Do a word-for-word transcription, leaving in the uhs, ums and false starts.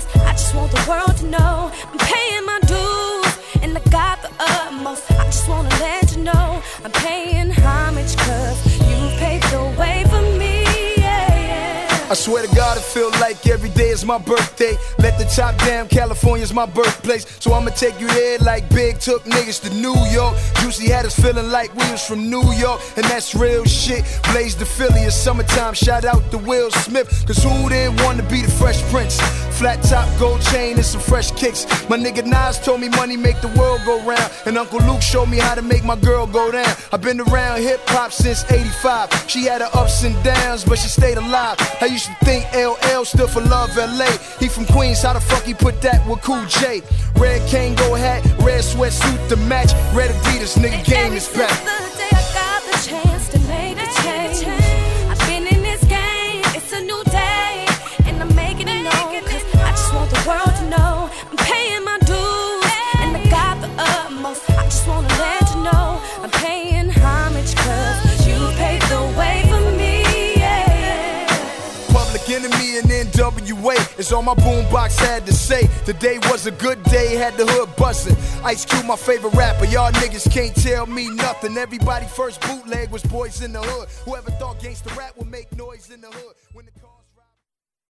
cause I just want the world to know I'm paying my dues, and I got the utmost. I just wanna let you know I'm paying homage, cause you paved the way for me, yeah, yeah. I swear to God, it feel like every day is my birthday. Let the top down, California's my birthplace. So I'ma take you there like Big took niggas to New York. Juicy had us feeling like we was from New York, and that's real shit. Blaze the Philly, it's summertime, shout out to Will Smith. Cause who didn't want to be the Fresh Prince? Flat top, gold chain, and some fresh kicks. My nigga Nas told me money make the world go round, and Uncle Luke showed me how to make my girl go down. I've been around hip-hop since eighty-five. She had her ups and downs, but she stayed alive. I used to think L L stood for Love L A. He from Queens, how the fuck he put that with Cool J? Red Kango hat, red sweatsuit to match, red Adidas, nigga, game is back. The day I got the chance to make a change, I've been in this game, it's a new day, and I'm making it known, cause I just want the world to know I'm paying my dues, and I got the utmost. I just wanna let you know I'm paying homage, cause you paved the way for me, yeah, yeah. Public Enemy and N W A is on my boombox, had to say today was a good day, had the hood bustin'. Ice Cube my favorite rapper, y'all niggas can't tell me nothing. Everybody first bootleg was Boys in the Hood. Whoever thought gangsta rap would make noise in the hood when the cars